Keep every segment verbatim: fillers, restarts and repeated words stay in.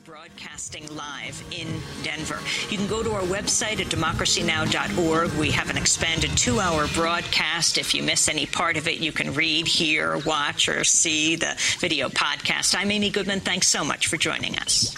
broadcasting live in Denver. You can go to our website at democracy now dot org. We have an expanded two-hour broadcast. If you miss any part of it, you can read, hear, watch, or see the video podcast. I'm Amy Goodman. Thanks so much for joining us.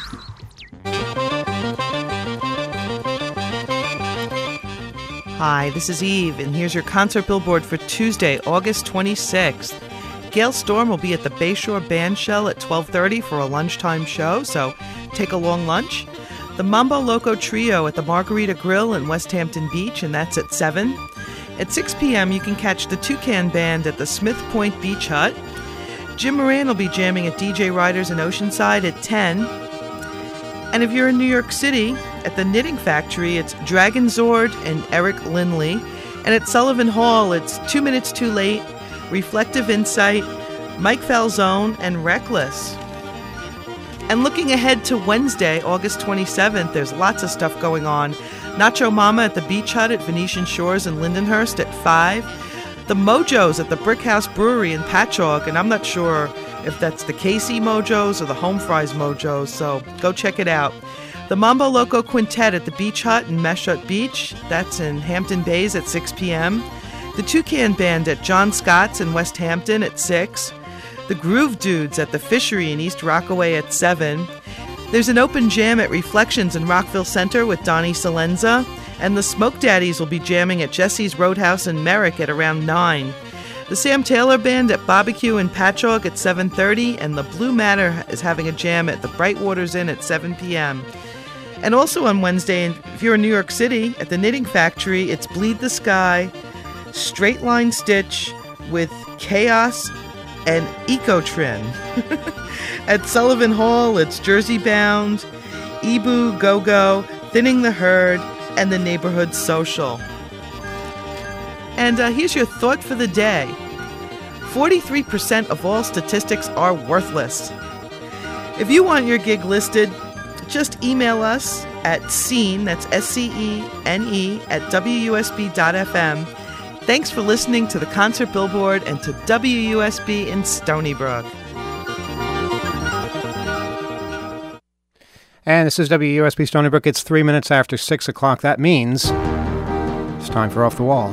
Hi, this is Eve, and here's your concert billboard for Tuesday, August twenty-sixth. Gail Storm will be at the Bayshore Bandshell at twelve thirty for a lunchtime show, so take a long lunch. The Mambo Loco Trio at the Margarita Grill in West Hampton Beach, and that's at seven. At six p.m., you can catch the Toucan Band at the Smith Point Beach Hut. Jim Moran will be jamming at D J Riders in Oceanside at ten. And if you're in New York City, at the Knitting Factory, it's Dragon Zord and Eric Lindley. And at Sullivan Hall, it's Two Minutes Too Late, Reflective Insight, Mike Falzone, and Reckless. And looking ahead to Wednesday, August twenty-seventh, there's lots of stuff going on. Nacho Mama at the Beach Hut at Venetian Shores in Lindenhurst at five. The Mojos at the Brick House Brewery in Patchogue, and I'm not sure if that's the Casey Mojos or the Home Fries Mojos, so go check it out. The Mambo Loco Quintet at the Beach Hut in Meshut Beach, that's in Hampton Bays at six p.m. The Toucan Band at John Scott's in West Hampton at six. The Groove Dudes at the Fishery in East Rockaway at seven. There's an open jam at Reflections in Rockville Center with Donnie Salenza. And the Smoke Daddies will be jamming at Jesse's Roadhouse in Merrick at around nine. The Sam Taylor Band at Barbecue in Patchogue at seven thirty. And the Blue Matter is having a jam at the Bright Waters Inn at seven p.m. And also on Wednesday, if you're in New York City, at the Knitting Factory, it's Bleed the Sky, Straight Line Stitch with Chaos and Ecotrin. At Sullivan Hall, it's Jersey Bound, Ebu Go-Go, Thinning the Herd, and the Neighborhood Social. And uh, here's your thought for the day. forty-three percent of all statistics are worthless. If you want your gig listed, just email us at scene, that's S C E N E, at W U S B dot F M. Thanks for listening to the Concert Billboard and to W U S B in Stony Brook. And this is W U S B Stony Brook. It's three minutes after six o'clock. That means it's time for Off the Wall.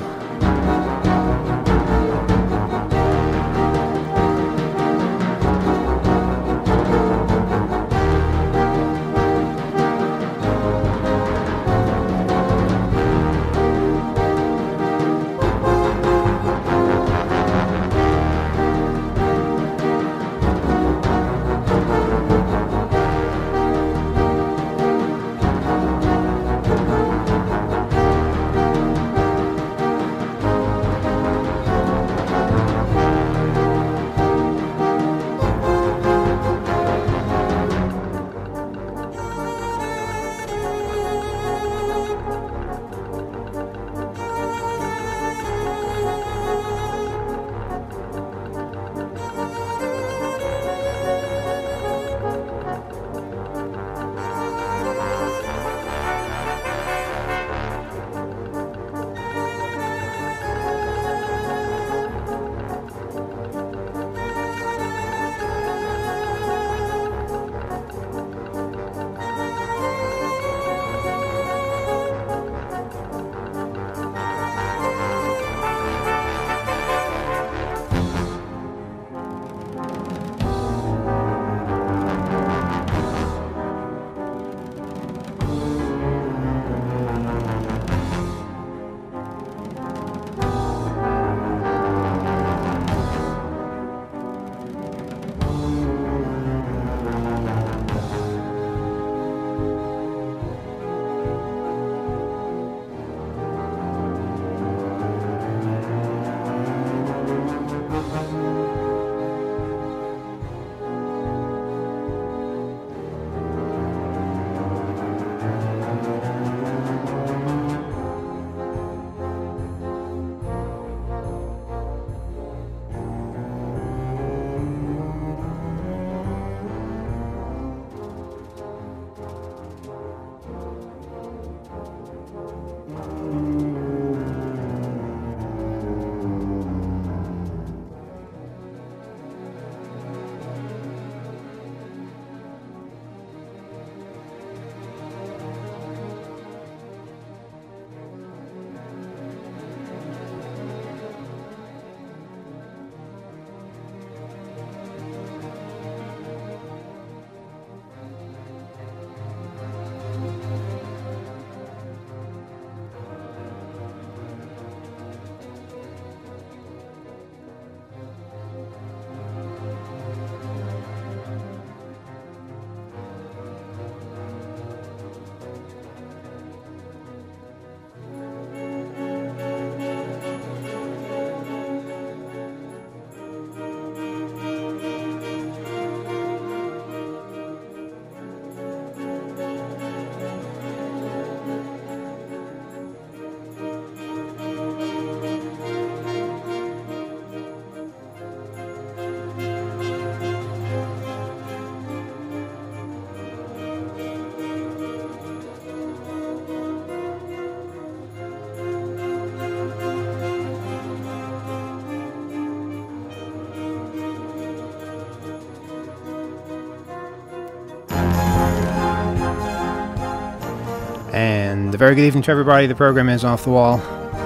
And a very good evening to everybody. The program is Off the Wall.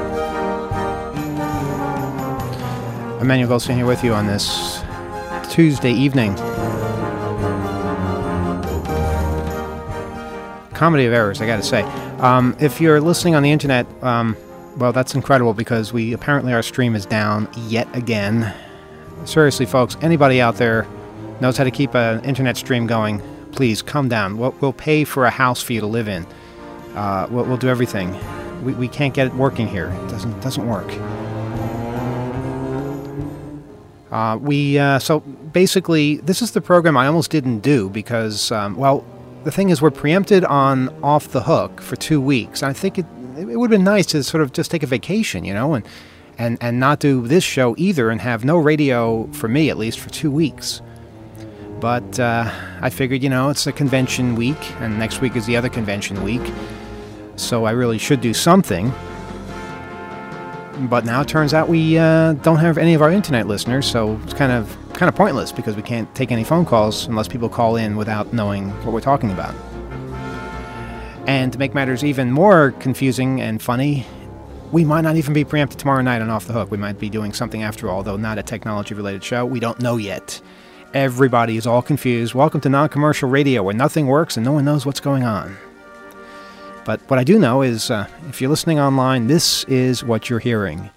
Emmanuel Goldstein here with you on this Tuesday evening. Comedy of errors, I gotta say. Um, if you're listening on the internet, um, well, that's incredible because we apparently our stream is down yet again. Seriously, folks, anybody out there knows how to keep an internet stream going, please come down. We'll, we'll pay for a house for you to live in. Uh, we'll, we'll do everything. We, we can't get it working here. It doesn't doesn't work. Uh, we uh, so basically, this is the program I almost didn't do because, um, well, the thing is, we're preempted on Off the Hook for two weeks. I think it it would have been nice to sort of just take a vacation, you know, and. And, and not do this show either and have no radio, for me at least, for two weeks. But uh, I figured, you know, it's a convention week, and next week is the other convention week. So I really should do something. But now it turns out we uh, don't have any of our internet listeners, so it's kind of kind of pointless because we can't take any phone calls unless people call in without knowing what we're talking about. And to make matters even more confusing and funny, we might not even be preempted tomorrow night on Off the Hook. We might be doing something after all, though not a technology-related show. We don't know yet. Everybody is all confused. Welcome to non-commercial radio, where nothing works and no one knows what's going on. But what I do know is, uh, if you're listening online, this is what you're hearing.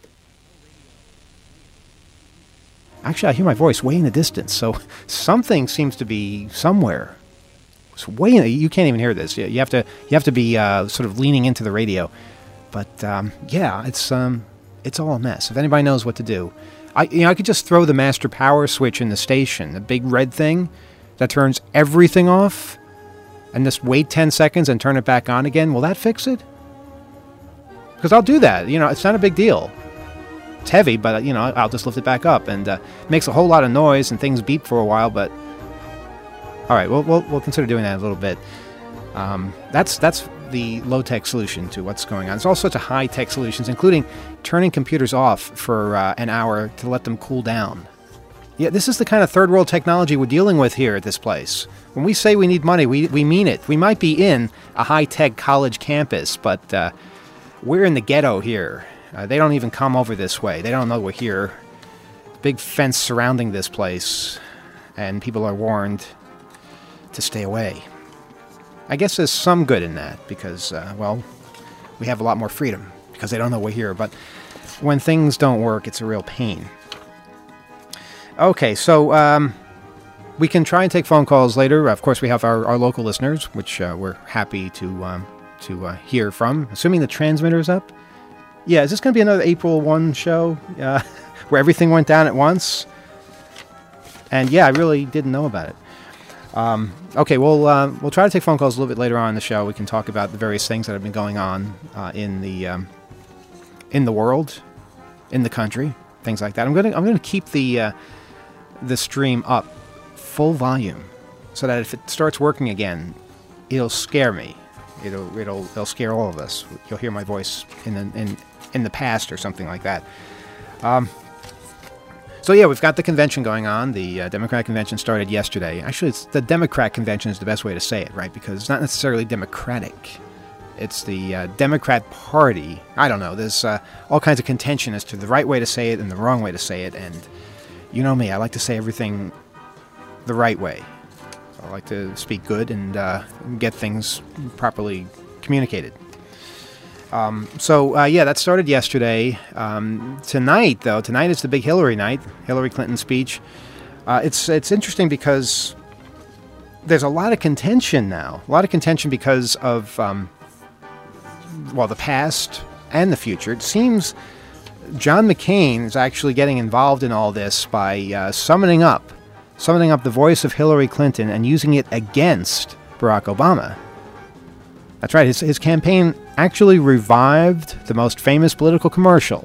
Actually, I hear my voice way in the distance, so something seems to be somewhere. It's way in the, you can't even hear this. You have to, you have to be uh, sort of leaning into the radio. But, um, yeah, it's um, it's all a mess. If anybody knows what to do. I, you know, I could just throw the master power switch in the station, the big red thing that turns everything off, and just wait ten seconds and turn it back on again. Will that fix it? Because I'll do that. You know, it's not a big deal. It's heavy, but, you know, I'll just lift it back up. And uh, it makes a whole lot of noise, and things beep for a while, but... All right, we'll, we'll, we'll consider doing that a little bit. Um, that's that's... the low-tech solution to what's going on. There's all sorts of high-tech solutions, including turning computers off for uh, an hour to let them cool down. Yeah, this is the kind of third-world technology we're dealing with here at this place. When we say we need money, we, we mean it. We might be in a high-tech college campus, but uh, we're in the ghetto here. Uh, they don't even come over this way. They don't know we're here. Big fence surrounding this place, and people are warned to stay away. I guess there's some good in that because, uh, well, we have a lot more freedom because they don't know we're here. But when things don't work, it's a real pain. Okay, so um, we can try and take phone calls later. Of course, we have our, our local listeners, which uh, we're happy to um, to uh, hear from. Assuming the transmitter's up. Yeah, is this going to be another April first show uh, where everything went down at once? And yeah, I really didn't know about it. Um, okay, we'll uh, we'll try to take phone calls a little bit later on in the show. We can talk about the various things that have been going on uh, in the um, in the world, in the country, things like that. I'm gonna I'm gonna keep the uh, the stream up full volume so that if it starts working again, it'll scare me. It'll it'll it'll scare all of us. You'll hear my voice in the, in in the past or something like that. Um, So yeah, we've got the convention going on. The uh, Democrat convention started yesterday. Actually, it's the Democrat convention is the best way to say it, right? Because it's not necessarily democratic. It's the uh, Democrat Party. I don't know. There's uh, all kinds of contention as to the right way to say it and the wrong way to say it. And you know me, I like to say everything the right way. So I like to speak good and uh, get things properly communicated. Um, so, uh, yeah, that started yesterday. Um, tonight, though, tonight is the big Hillary night, Hillary Clinton speech. Uh, it's it's interesting because there's a lot of contention now, a lot of contention because of, um, well, the past and the future. It seems John McCain is actually getting involved in all this by uh, summoning up, summoning up the voice of Hillary Clinton and using it against Barack Obama. That's right, his, his campaign actually revived the most famous political commercial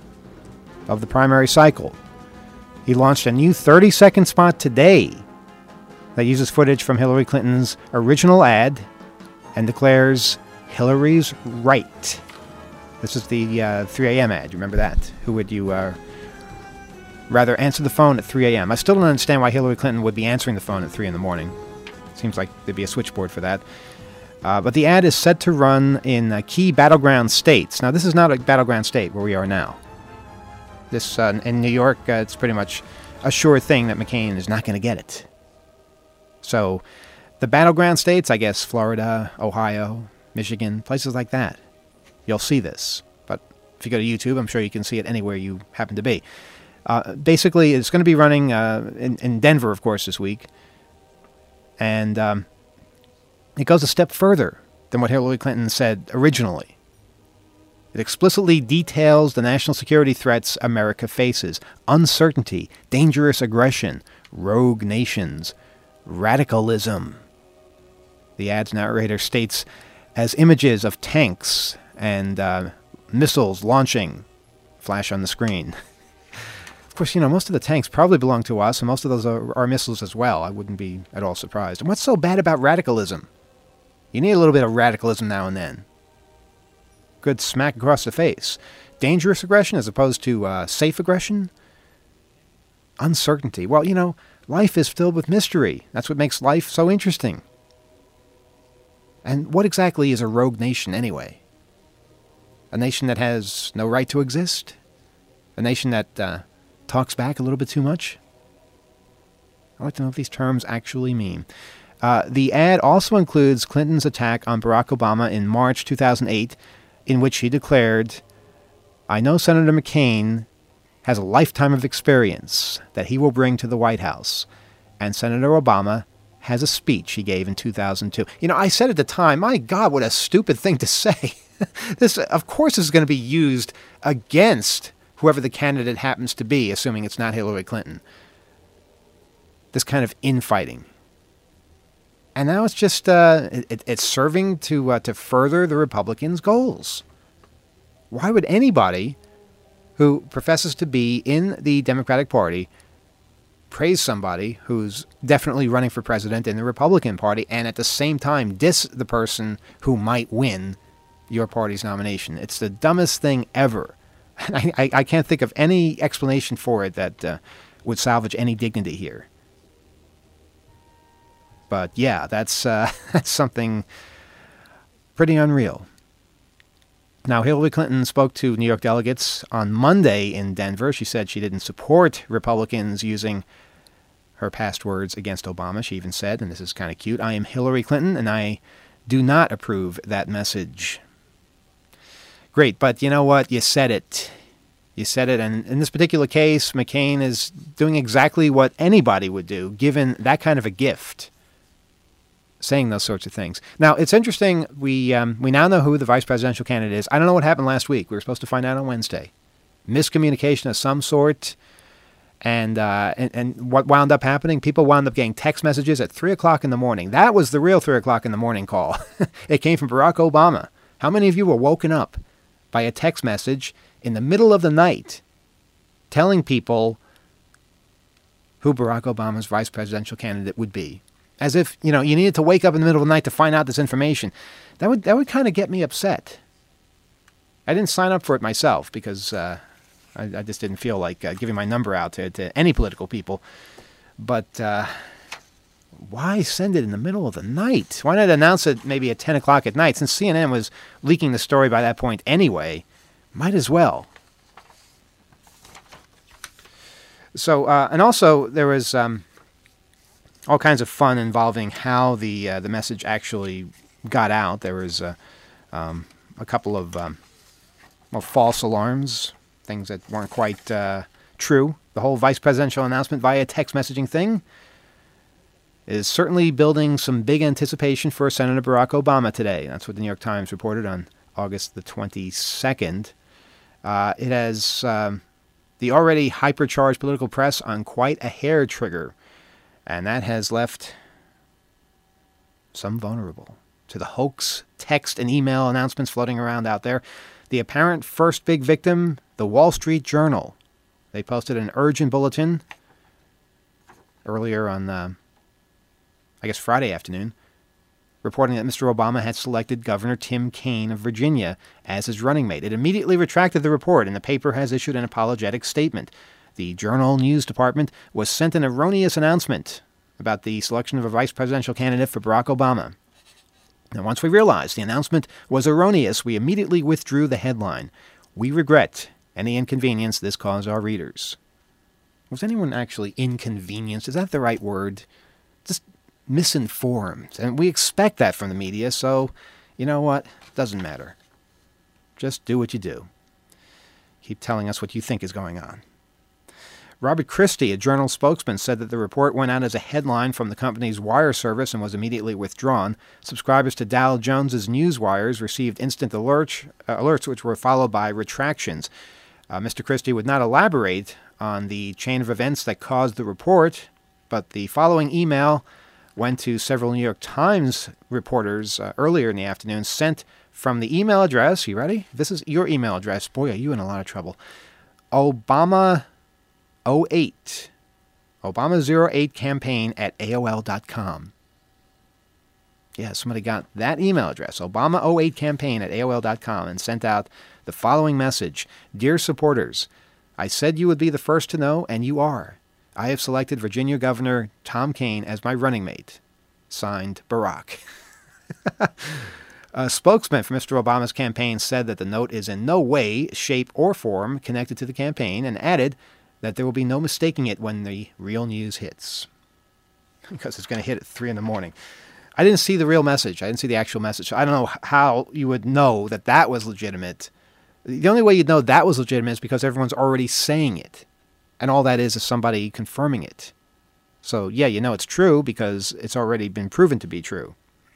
of the primary cycle. He launched a new thirty-second spot today that uses footage from Hillary Clinton's original ad and declares Hillary's right. This is the uh, three a.m. ad. You remember that? Who would you uh, rather answer the phone at three a.m.? I still don't understand why Hillary Clinton would be answering the phone at three in the morning. Seems like there'd be a switchboard for that. Uh, but the ad is set to run in uh, key battleground states. Now, this is not a battleground state where we are now. This uh, in New York, uh, it's pretty much a sure thing that McCain is not going to get it. So, the battleground states, I guess, Florida, Ohio, Michigan, places like that. You'll see this. But if you go to YouTube, I'm sure you can see it anywhere you happen to be. Uh, basically, it's going to be running uh, in, in Denver, of course, this week. And um, it goes a step further than what Hillary Clinton said originally. It explicitly details the national security threats America faces: uncertainty, dangerous aggression, rogue nations, radicalism. The ad's narrator states, as images of tanks and uh, missiles launching flash on the screen. Of course, you know, most of the tanks probably belong to us, and most of those are, are missiles as well. I wouldn't be at all surprised. And what's so bad about radicalism? You need a little bit of radicalism now and then. Good smack across the face. Dangerous aggression as opposed to uh, safe aggression? Uncertainty. Well, you know, life is filled with mystery. That's what makes life so interesting. And what exactly is a rogue nation anyway? A nation that has no right to exist? A nation that uh, talks back a little bit too much? I'd like to know what these terms actually mean. Uh, the ad also includes Clinton's attack on Barack Obama in March two thousand eight, in which he declared, "I know Senator McCain has a lifetime of experience that he will bring to the White House, and Senator Obama has a speech he gave in two thousand two. You know, I said at the time, my God, what a stupid thing to say. This, of course, is going to be used against whoever the candidate happens to be, assuming it's not Hillary Clinton. This kind of infighting. And now it's just, uh, it, it's serving to uh, to further the Republicans' goals. Why would anybody who professes to be in the Democratic Party praise somebody who's definitely running for president in the Republican Party and at the same time diss the person who might win your party's nomination? It's the dumbest thing ever. I, I, I can't think of any explanation for it that uh, would salvage any dignity here. But yeah, that's, uh, that's something pretty unreal. Now, Hillary Clinton spoke to New York delegates on Monday in Denver. She said she didn't support Republicans using her past words against Obama. She even said, and this is kind of cute, "I am Hillary Clinton, and I do not approve that message." Great, but you know what? You said it. You said it, and in this particular case, McCain is doing exactly what anybody would do, given that kind of a gift, saying those sorts of things. Now, it's interesting. We um, we now know who the vice presidential candidate is. I don't know what happened last week. We were supposed to find out on Wednesday. Miscommunication of some sort. And, uh, and and what wound up happening, people wound up getting text messages at three o'clock in the morning. That was the real three o'clock in the morning call. It came from Barack Obama. How many of you were woken up by a text message in the middle of the night telling people who Barack Obama's vice presidential candidate would be? As if, you know, you needed to wake up in the middle of the night to find out this information. That would that would kind of get me upset. I didn't sign up for it myself because uh, I, I just didn't feel like uh, giving my number out to, to any political people. But uh, why send it in the middle of the night? Why not announce it maybe at ten o'clock at night? Since C N N was leaking the story by that point anyway, might as well. So, uh, and also there was... Um, all kinds of fun involving how the uh, the message actually got out. There was uh, um, a couple of um, well, false alarms, things that weren't quite uh, true. The whole vice presidential announcement via text messaging thing is certainly building some big anticipation for Senator Barack Obama today. That's what the New York Times reported on August the twenty-second. Uh, it has um, the already hypercharged political press on quite a hair trigger. And that has left some vulnerable to the hoax, text, and email announcements floating around out there. The apparent first big victim, the Wall Street Journal. They posted an urgent bulletin earlier on, uh, I guess, Friday afternoon, reporting that Mister Obama had selected Governor Tim Kaine of Virginia as his running mate. It immediately retracted the report, and the paper has issued an apologetic statement. The Journal News Department was sent an erroneous announcement about the selection of a vice presidential candidate for Barack Obama. Now, once we realized the announcement was erroneous, we immediately withdrew the headline. We regret any inconvenience this caused our readers. Was anyone actually inconvenienced? Is that the right word? Just misinformed. And we expect that from the media, so you know what? Doesn't matter. Just do what you do. Keep telling us what you think is going on. Robert Christie, a Journal spokesman, said that the report went out as a headline from the company's wire service and was immediately withdrawn. Subscribers to Dow Jones's news wires received instant alert, uh, alerts, which were followed by retractions. Uh, Mister Christie would not elaborate on the chain of events that caused the report, but the following email went to several New York Times reporters uh, earlier in the afternoon, sent from the email address. You ready? This is your email address. Boy, are you in a lot of trouble. Obama oh eight. Obama oh eight campaign at A O L dot com. Yeah, somebody got that email address, Obama oh eight campaign at A O L dot com, and sent out the following message. Dear supporters, I said you would be the first to know, and you are. I have selected Virginia Governor Tom Kean as my running mate. Signed, Barack. A spokesman for Mister Obama's campaign said that the note is in no way, shape, or form connected to the campaign, and added that there will be no mistaking it when the real news hits. Because it's going to hit at three in the morning. I didn't see the real message. I didn't see the actual message. I don't know how you would know that that was legitimate. The only way you'd know that was legitimate is because everyone's already saying it. And all that is is somebody confirming it. So, yeah, you know it's true because it's already been proven to be true.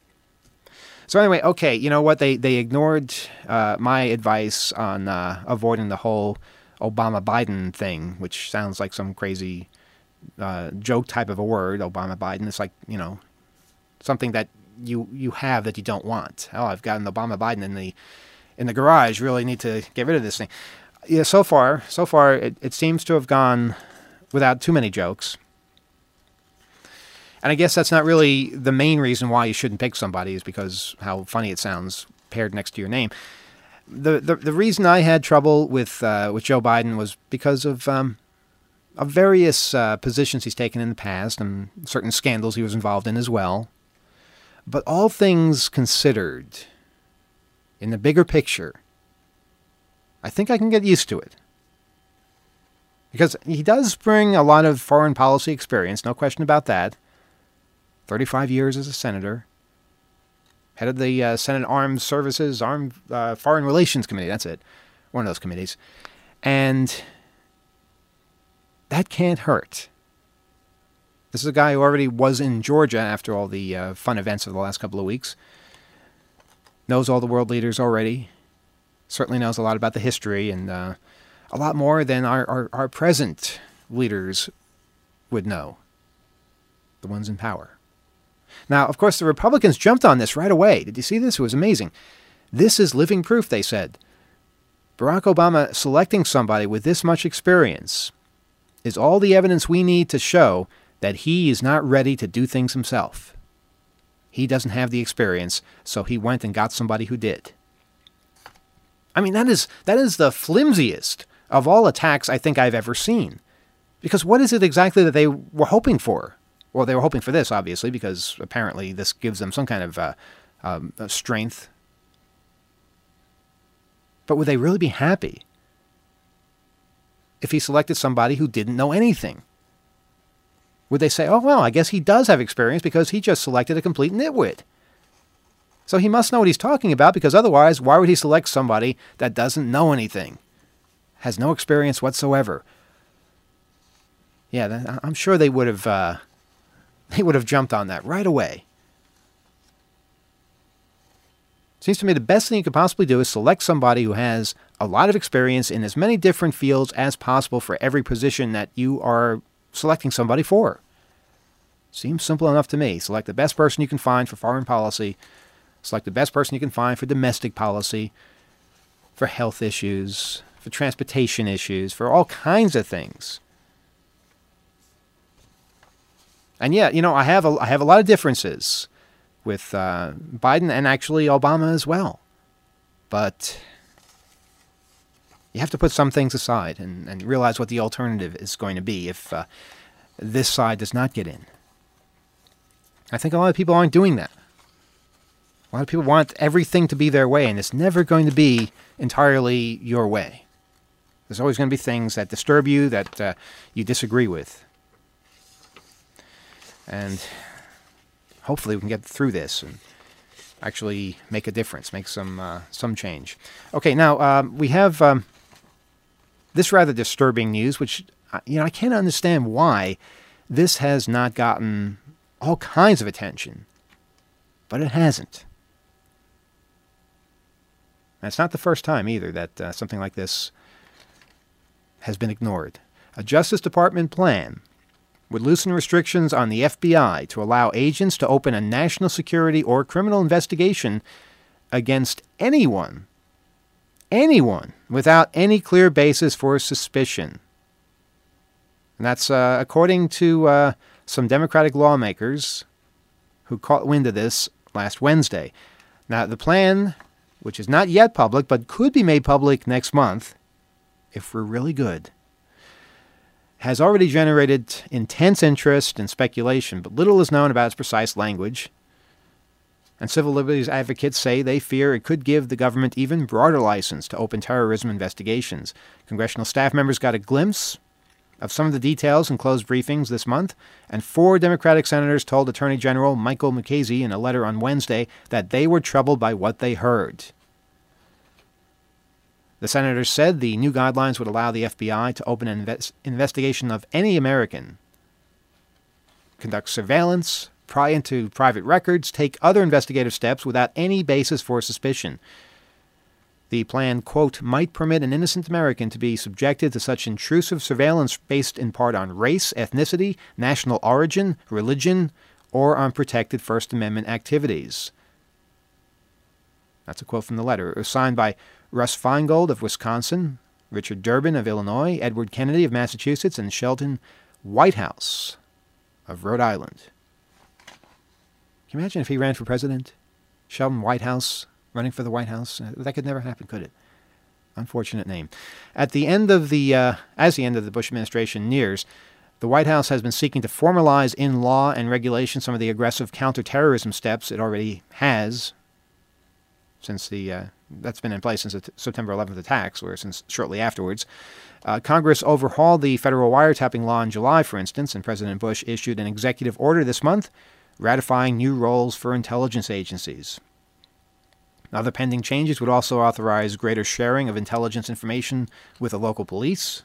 So anyway, okay, you know what? They they ignored uh, my advice on uh, avoiding the whole Obama-Biden thing, which sounds like some crazy uh, joke type of a word, Obama-Biden. It's like, you know, something that you you have that you don't want. Oh, I've got an Obama-Biden in the in the garage. Really need to get rid of this thing. Yeah, so far, so far, it, it seems to have gone without too many jokes. And I guess that's not really the main reason why you shouldn't pick somebody, is because how funny it sounds paired next to your name. The the, the reason I had trouble with uh, with Joe Biden was because of um, of various uh, positions he's taken in the past and certain scandals he was involved in as well. But all things considered, in the bigger picture, I think I can get used to it. Because he does bring a lot of foreign policy experience, no question about that. thirty-five years as a senator. Head of the uh, Senate Armed Services, Armed uh, Foreign Relations Committee, that's it. One of those committees. And that can't hurt. This is a guy who already was in Georgia after all the uh, fun events of the last couple of weeks. Knows all the world leaders already. Certainly knows a lot about the history, and uh, a lot more than our, our, our present leaders would know. The ones in power. Now, of course, the Republicans jumped on this right away. Did you see this? It was amazing. This is living proof, they said. Barack Obama selecting somebody with this much experience is all the evidence we need to show that he is not ready to do things himself. He doesn't have the experience, so he went and got somebody who did. I mean, that is that is the flimsiest of all attacks I think I've ever seen. Because what is it exactly that they were hoping for? Well, they were hoping for this, obviously, because apparently this gives them some kind of uh, um, strength. But would they really be happy if he selected somebody who didn't know anything? Would they say, oh, well, I guess he does have experience because he just selected a complete nitwit. So he must know what he's talking about, because otherwise, why would he select somebody that doesn't know anything? Has no experience whatsoever. Yeah, I'm sure they would have uh, they would have jumped on that right away. Seems to me the best thing you could possibly do is select somebody who has a lot of experience in as many different fields as possible for every position that you are selecting somebody for. Seems simple enough to me. Select the best person you can find for foreign policy. Select the best person you can find for domestic policy, for health issues, for transportation issues, for all kinds of things. And yeah, you know, I have a, I have a lot of differences with uh, Biden and actually Obama as well. But you have to put some things aside and, and realize what the alternative is going to be if uh, this side does not get in. I think a lot of people aren't doing that. A lot of people want everything to be their way, and it's never going to be entirely your way. There's always going to be things that disturb you, that uh, you disagree with. And hopefully we can get through this and actually make a difference, make some uh, some change. Okay, now um, we have um, this rather disturbing news, which, you know, I can't understand why this has not gotten all kinds of attention, but it hasn't. And it's not the first time either that uh, something like this has been ignored. A Justice Department plan would loosen restrictions on the F B I to allow agents to open a national security or criminal investigation against anyone, anyone, without any clear basis for suspicion. And that's uh, according to uh, some Democratic lawmakers who caught wind of this last Wednesday. Now, the plan, which is not yet public, but could be made public next month, if we're really good, has already generated intense interest and speculation, but little is known about its precise language. And civil liberties advocates say they fear it could give the government even broader license to open terrorism investigations. Congressional staff members got a glimpse of some of the details in closed briefings this month, and four Democratic senators told Attorney General Michael Mukasey in a letter on Wednesday that they were troubled by what they heard. The senators said the new guidelines would allow the F B I to open an invest- investigation of any American, conduct surveillance, pry into private records, take other investigative steps without any basis for suspicion. The plan, quote, might permit an innocent American to be subjected to such intrusive surveillance based in part on race, ethnicity, national origin, religion, or on protected First Amendment activities. That's a quote from the letter. It was signed by Russ Feingold of Wisconsin, Richard Durbin of Illinois, Edward Kennedy of Massachusetts, and Sheldon Whitehouse of Rhode Island. Can you imagine if he ran for president? Sheldon Whitehouse running for the White House? That could never happen, could it? Unfortunate name. At the end of the, uh, as the end of the Bush administration nears, the White House has been seeking to formalize in law and regulation some of the aggressive counterterrorism steps it already has since the uh, that's been in place since the September eleventh attacks, or since shortly afterwards. Uh, Congress overhauled the federal wiretapping law in July, for instance, and President Bush issued an executive order this month ratifying new roles for intelligence agencies. Other pending changes would also authorize greater sharing of intelligence information with the local police,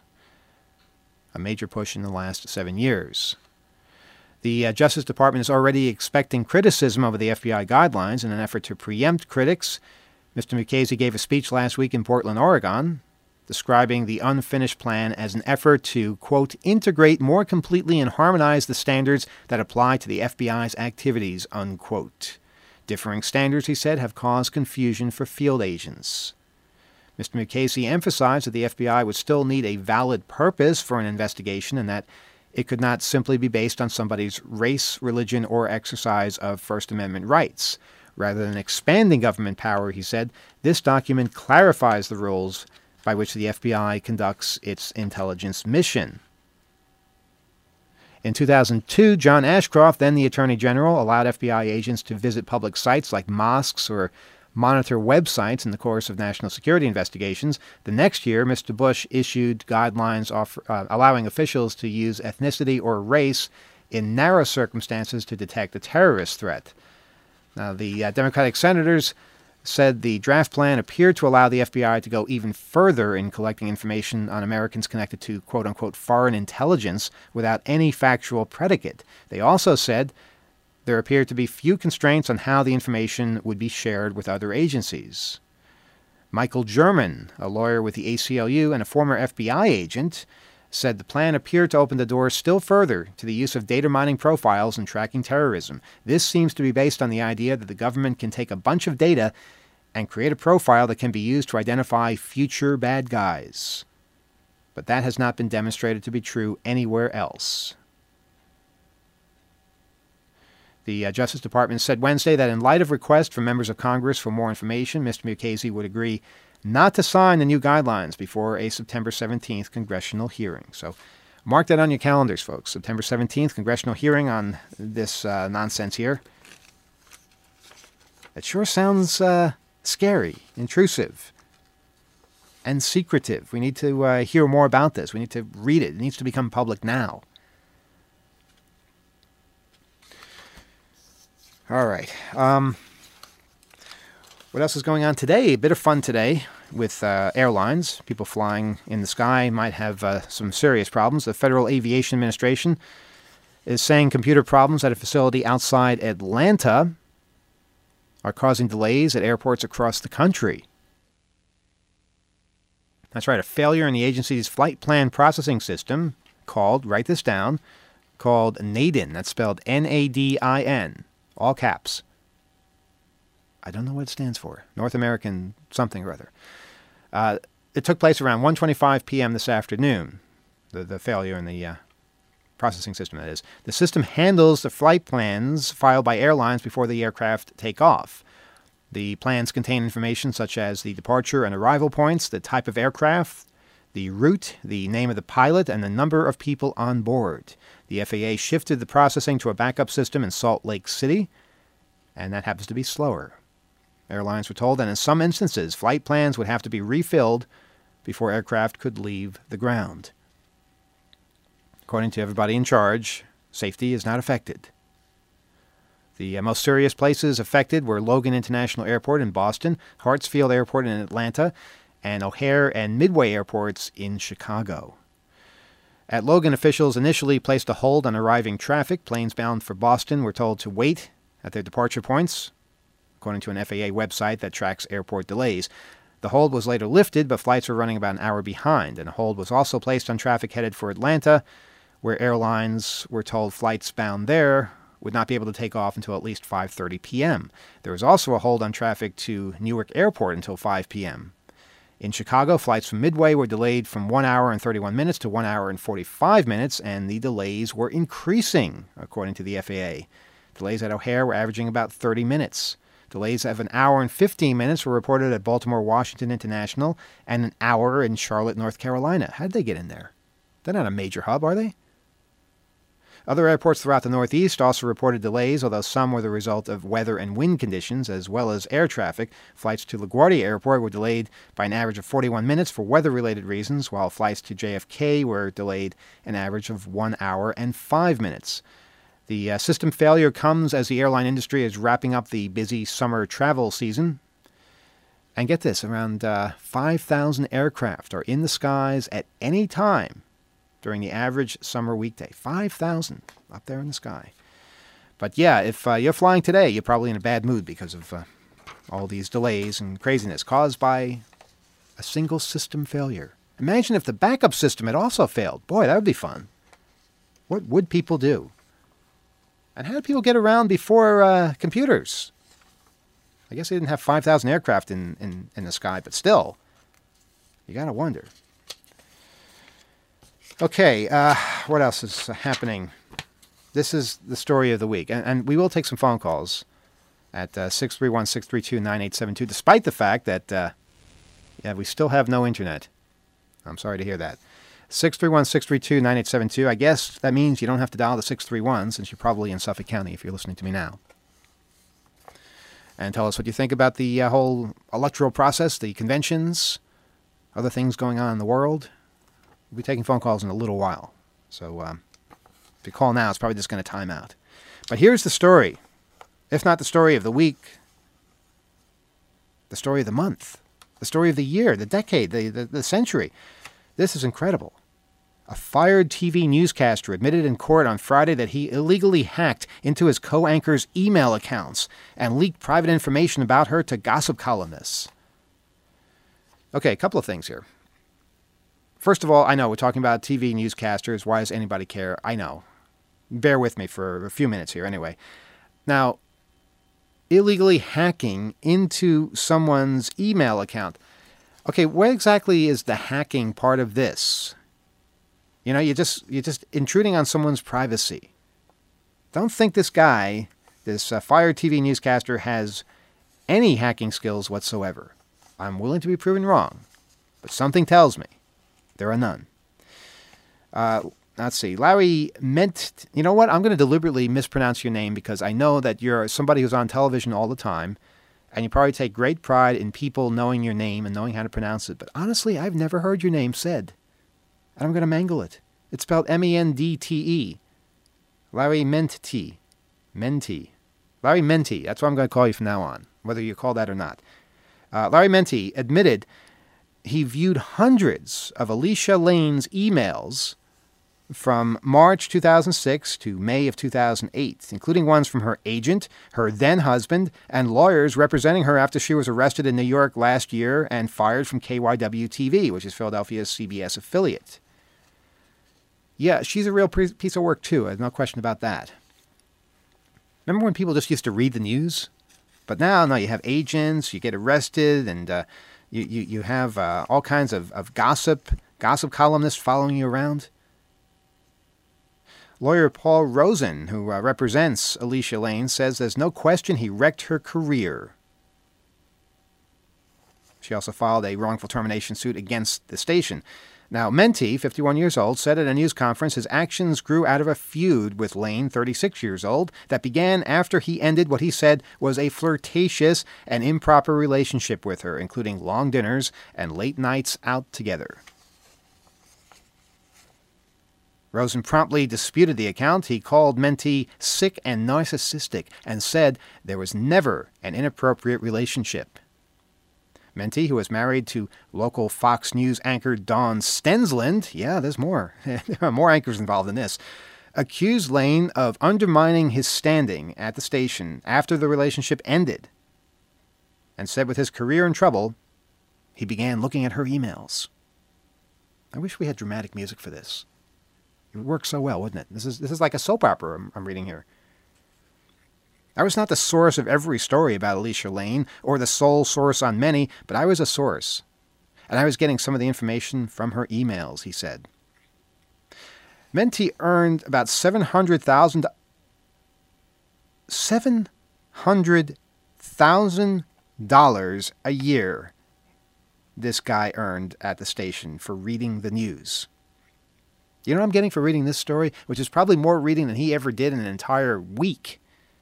a major push in the last seven years. The uh, Justice Department is already expecting criticism of the F B I guidelines in an effort to preempt critics. Mister Mukasey gave a speech last week in Portland, Oregon, describing the unfinished plan as an effort to, quote, integrate more completely and harmonize the standards that apply to the F B I's activities, unquote. Differing standards, he said, have caused confusion for field agents. Mister Mukasey emphasized that the F B I would still need a valid purpose for an investigation and that it could not simply be based on somebody's race, religion, or exercise of First Amendment rights. Rather than expanding government power, he said, this document clarifies the rules by which the F B I conducts its intelligence mission. In two thousand two, John Ashcroft, then the Attorney General, allowed F B I agents to visit public sites like mosques or monitor websites in the course of national security investigations. The next year, Mister Bush issued guidelines offer, uh, allowing officials to use ethnicity or race in narrow circumstances to detect a terrorist threat. Now, the uh, Democratic senators said the draft plan appeared to allow the F B I to go even further in collecting information on Americans connected to quote-unquote foreign intelligence without any factual predicate. They also said there appeared to be few constraints on how the information would be shared with other agencies. Michael German, a lawyer with the A C L U and a former F B I agent, said the plan appeared to open the door still further to the use of data mining profiles and tracking terrorism. This seems to be based on the idea that the government can take a bunch of data and create a profile that can be used to identify future bad guys. But that has not been demonstrated to be true anywhere else. The uh, Justice Department said Wednesday that in light of requests from members of Congress for more information, Mister Mukasey would agree not to sign the new guidelines before a September seventeenth congressional hearing. So mark that on your calendars, folks. September seventeenth, congressional hearing on this uh, nonsense here. It sure sounds uh, scary, intrusive, and secretive. We need to uh, hear more about this. We need to read it. It needs to become public now. All right. Um, what else is going on today? A bit of fun today with uh, airlines. People flying in the sky might have uh, some serious problems. The Federal Aviation Administration is saying computer problems at a facility outside Atlanta are causing delays at airports across the country. That's right, a failure in the agency's flight plan processing system called, write this down, called NADIN. That's spelled N A D I N. All caps. I don't know what it stands for. North American something or other. Uh, it took place around one twenty-five p.m. this afternoon, the, the failure in the uh, processing system, that is. The system handles the flight plans filed by airlines before the aircraft take off. The plans contain information such as the departure and arrival points, the type of aircraft, the route, the name of the pilot, and the number of people on board. The F A A shifted the processing to a backup system in Salt Lake City, and that happens to be slower. Airlines were told that in some instances, flight plans would have to be refilled before aircraft could leave the ground. According to everybody in charge, safety is not affected. The uh, most serious places affected were Logan International Airport in Boston, Hartsfield Airport in Atlanta, and O'Hare and Midway airports in Chicago. At Logan, officials initially placed a hold on arriving traffic. Planes bound for Boston were told to wait at their departure points, according to an F A A website that tracks airport delays. The hold was later lifted, but flights were running about an hour behind, and a hold was also placed on traffic headed for Atlanta, where airlines were told flights bound there would not be able to take off until at least five thirty p.m. There was also a hold on traffic to Newark Airport until five p.m. In Chicago, flights from Midway were delayed from one hour and thirty-one minutes to one hour and forty-five minutes, and the delays were increasing, according to the F A A. Delays at O'Hare were averaging about thirty minutes. Delays of an hour and fifteen minutes were reported at Baltimore Washington International and an hour in Charlotte, North Carolina. How'd they get in there? They're not a major hub, are they? Other airports throughout the Northeast also reported delays, although some were the result of weather and wind conditions, as well as air traffic. Flights to LaGuardia Airport were delayed by an average of forty-one minutes for weather-related reasons, while flights to J F K were delayed an average of one hour and five minutes. The uh, system failure comes as the airline industry is wrapping up the busy summer travel season. And get this, around uh, five thousand aircraft are in the skies at any time during the average summer weekday. five thousand up there in the sky. But yeah, if uh, you're flying today, you're probably in a bad mood because of uh, all these delays and craziness caused by a single system failure. Imagine if the backup system had also failed. Boy, that would be fun. What would people do? And how did people get around before uh, computers? I guess they didn't have five thousand aircraft in, in, in the sky, but still, you got to wonder. Okay, uh, what else is happening? This is the story of the week, and, and we will take some phone calls at uh, six three one, six three two, nine eight seven two, despite the fact that uh, yeah, we still have no internet. I'm sorry to hear that. six three one, six three two, nine eight seven two. I guess that means you don't have to dial the six three one since you're probably in Suffolk County if you're listening to me now. And tell us what you think about the uh, whole electoral process, the conventions, other things going on in the world. We'll be taking phone calls in a little while. So um, if you call now, it's probably just going to time out. But here's the story. If not the story of the week, the story of the month, the story of the year, the decade, the, the, the century. This is incredible. A fired T V newscaster admitted in court on Friday that he illegally hacked into his co-anchor's email accounts and leaked private information about her to gossip columnists. Okay, a couple of things here. First of all, I know we're talking about T V newscasters. Why does anybody care? I know. Bear with me for a few minutes here anyway. Now, illegally hacking into someone's email account. Okay, what exactly is the hacking part of this? You know, you're just, you're just intruding on someone's privacy. Don't think this guy, this uh, fired T V newscaster, has any hacking skills whatsoever. I'm willing to be proven wrong, but something tells me there are none. Uh, let's see. Larry meant... You know what? I'm going to deliberately mispronounce your name because I know that you're somebody who's on television all the time. and you probably take great pride in people knowing your name and knowing how to pronounce it. But honestly, I've never heard your name said. And I'm going to mangle it. It's spelled M E N D T E. Larry Mendte. Mendte. Larry Mendte. That's what I'm going to call you from now on, whether you call that or not. Uh, Larry Mendte admitted he viewed hundreds of Alicia Lane's emails from March two thousand six to May of two thousand eight, including ones from her agent, her then-husband, and lawyers representing her after she was arrested in New York last year and fired from K Y W T V, which is Philadelphia's C B S affiliate. Yeah, she's a real piece of work, too. There's no question about that. Remember when people just used to read the news? But now, no, you have agents, you get arrested, and uh, you, you, you have uh, all kinds of, of gossip, gossip columnists following you around. Lawyer Paul Rosen, who uh, represents Alicia Lane, says there's no question he wrecked her career. She also filed a wrongful termination suit against the station. Now, Mendte, fifty-one years old, said at a news conference his actions grew out of a feud with Lane, thirty-six years old, that began after he ended what he said was a flirtatious and improper relationship with her, including long dinners and late nights out together. Rosen promptly disputed the account. He called Mendte sick and narcissistic and said there was never an inappropriate relationship. Mendte, who was married to local Fox News anchor Dawn Stensland, yeah, there's more, there are more anchors involved in this, accused Lane of undermining his standing at the station after the relationship ended, and said with his career in trouble, he began looking at her emails. I wish we had dramatic music for this. It would work so well, wouldn't it? This is this is like a soap opera I'm, I'm reading here. I was not the source of every story about Alicia Lane, or the sole source on many, but I was a source. And I was getting some of the information from her emails, he said. Mendte earned about seven hundred thousand dollars seven hundred thousand dollars a year this guy earned at the station for reading the news. You know what I'm getting for reading this story? Which is probably more reading than he ever did in an entire week.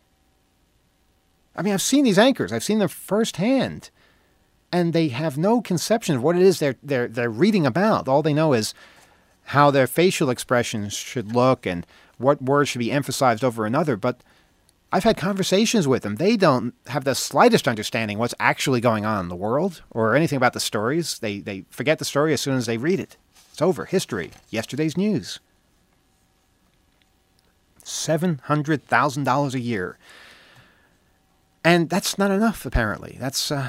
I mean, I've seen these anchors. I've seen them firsthand. And they have no conception of what it is they're, they're, they're reading about. All they know is how their facial expressions should look and what words should be emphasized over another. But I've had conversations with them. They don't have the slightest understanding what's actually going on in the world or anything about the stories. They, they forget the story as soon as they read it. It's over. History. Yesterday's news. seven hundred thousand dollars a year. And that's not enough, apparently. That's, uh,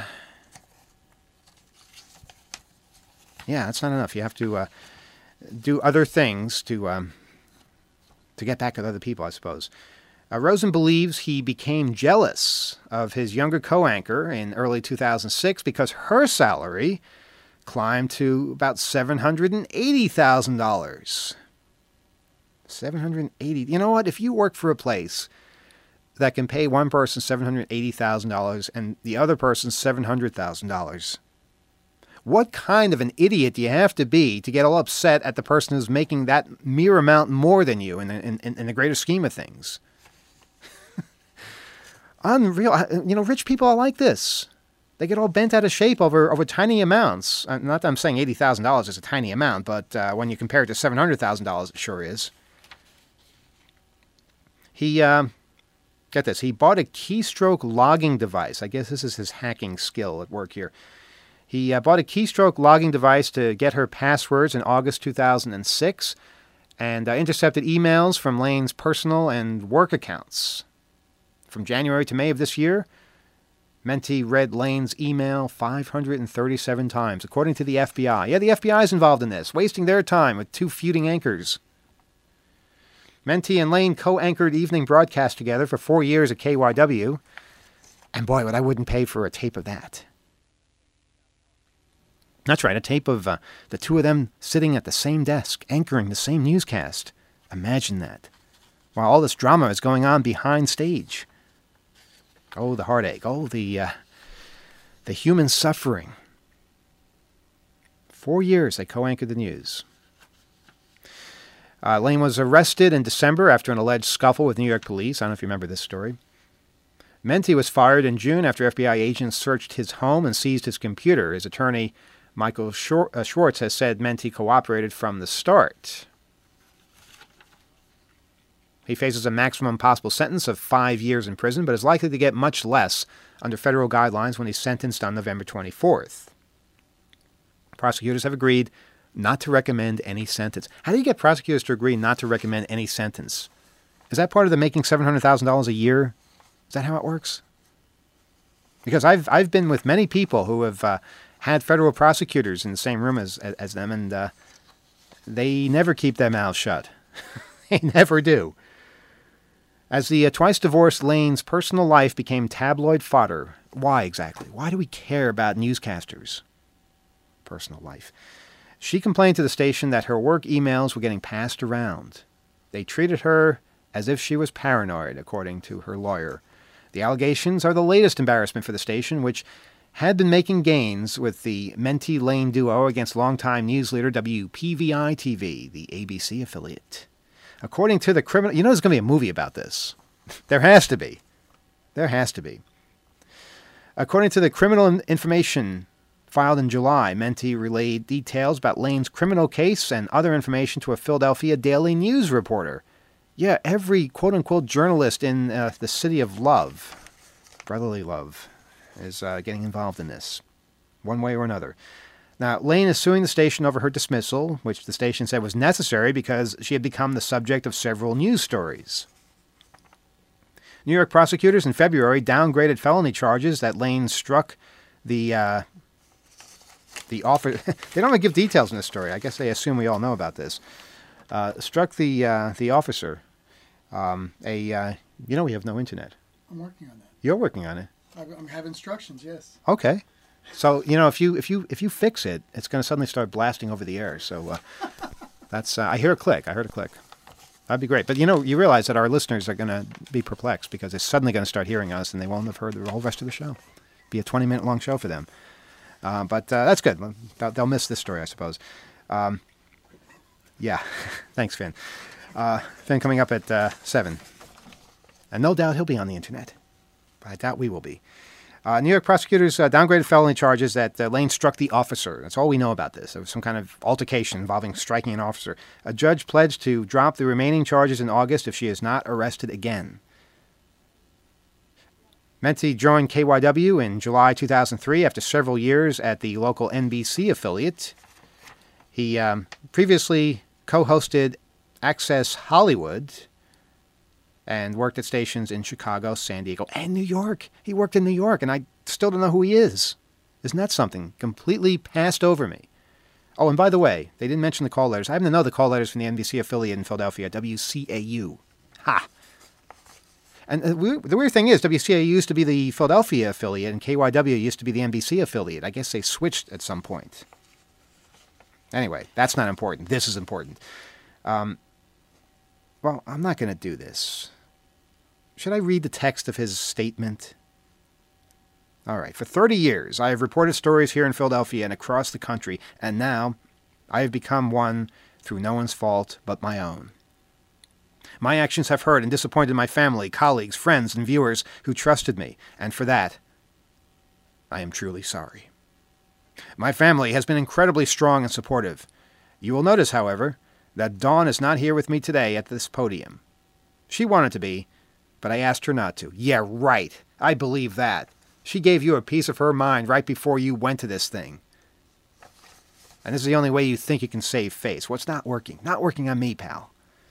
yeah, that's not enough. You have to uh, do other things to um, to get back at other people, I suppose. Uh, Rosen believes he became jealous of his younger co-anchor in early two thousand six because her salary climbed to about seven hundred eighty thousand dollars. seven hundred eighty thousand dollars. You know what? If you work for a place that can pay one person seven hundred eighty thousand dollars and the other person seven hundred thousand dollars. What kind of an idiot do you have to be to get all upset at the person who's making that mere amount more than you in, in, in the greater scheme of things? Unreal. You know, rich people are like this. They get all bent out of shape over, over tiny amounts. Not that I'm saying eighty thousand dollars is a tiny amount, but uh, when you compare it to seven hundred thousand dollars, it sure is. He... Uh, Get this, he bought a keystroke logging device. I guess this is his hacking skill at work here. He uh, bought a keystroke logging device to get her passwords in August two thousand six and uh, intercepted emails from Lane's personal and work accounts. From January to May of this year, Mendte read Lane's email five hundred thirty-seven times, according to the F B I. Yeah, the F B I is involved in this, wasting their time with two feuding anchors. Mendte and Lane co-anchored evening broadcast together for four years at K Y W. And boy, what I wouldn't pay for a tape of that. That's right, a tape of uh, the two of them sitting at the same desk, anchoring the same newscast. Imagine that. While all this drama is going on behind stage. Oh, the heartache. Oh, the, uh, the human suffering. Four years they co-anchored the news. Uh, Lane was arrested in December after an alleged scuffle with New York police. I don't know if you remember this story. Menti was fired in June after F B I agents searched his home and seized his computer. His attorney, Michael Schwartz, has said Menti cooperated from the start. He faces a maximum possible sentence of five years in prison, but is likely to get much less under federal guidelines when he's sentenced on November twenty-fourth. Prosecutors have agreed not to recommend any sentence. How do you get prosecutors to agree not to recommend any sentence? Is that part of the making seven hundred thousand dollars a year? Is that how it works? Because I've I've been with many people who have uh, had federal prosecutors in the same room as as them, and uh, they never keep their mouths shut. They never do. As the uh, twice-divorced Lane's personal life became tabloid fodder, why exactly? Why do we care about newscasters' personal life? She complained to the station that her work emails were getting passed around. They treated her as if she was paranoid, according to her lawyer. The allegations are the latest embarrassment for the station, which had been making gains with the Menti-Lane duo against longtime news leader W P V I T V, the A B C affiliate. According to the criminal... You know there's going to be a movie about this. There has to be. There has to be. According to the criminal information filed in July, Menti relayed details about Lane's criminal case and other information to a Philadelphia Daily News reporter. Yeah, every quote-unquote journalist in uh, the city of love, brotherly love, is uh, getting involved in this, one way or another. Now, Lane is suing the station over her dismissal, which the station said was necessary because she had become the subject of several news stories. New York prosecutors in February downgraded felony charges that Lane struck the uh, the officer. They don't give details in this story. I guess they assume we all know about this. Uh, struck the uh, the officer. Um, a uh, you know we have no internet. I'm working on that. You're working on it. I I have instructions. Yes. Okay. So, you know, if you if you if you fix it, it's going to suddenly start blasting over the air. So uh, that's uh, I hear a click. I heard a click. That'd be great. But, you know, you realize that our listeners are going to be perplexed because they're suddenly going to start hearing us and they won't have heard the whole rest of the show. Be a twenty-minute long show for them. Uh, but uh, that's good. They'll, they'll miss this story, I suppose. Um, yeah. Thanks, Finn. Uh, Finn coming up at uh, seven. And no doubt he'll be on the internet. But I doubt we will be. Uh, New York prosecutors uh, downgraded felony charges that uh, Lane struck the officer. That's all we know about this. There was some kind of altercation involving striking an officer. A judge pledged to drop the remaining charges in August if she is not arrested again. Menti joined K Y W in July two thousand three after several years at the local N B C affiliate. He um, previously co-hosted Access Hollywood and worked at stations in Chicago, San Diego, and New York. He worked in New York, and I still don't know who he is. Isn't that something? Completely passed over me. Oh, and by the way, they didn't mention the call letters. I happen to know the call letters from the N B C affiliate in Philadelphia, W C A U. Ha! And the weird thing is, W C A U used to be the Philadelphia affiliate, and K Y W used to be the N B C affiliate. I guess they switched at some point. Anyway, that's not important. This is important. Um, well, I'm not going to do this. Should I read the text of his statement? All right. For thirty years, I have reported stories here in Philadelphia and across the country, and now I have become one through no one's fault but my own. My actions have hurt and disappointed my family, colleagues, friends, and viewers who trusted me, and for that, I am truly sorry. My family has been incredibly strong and supportive. You will notice, however, that Dawn is not here with me today at this podium. She wanted to be, but I asked her not to. Yeah, right. I believe that. She gave you a piece of her mind right before you went to this thing. And this is the only way you think you can save face. What's not working? Not working on me, pal.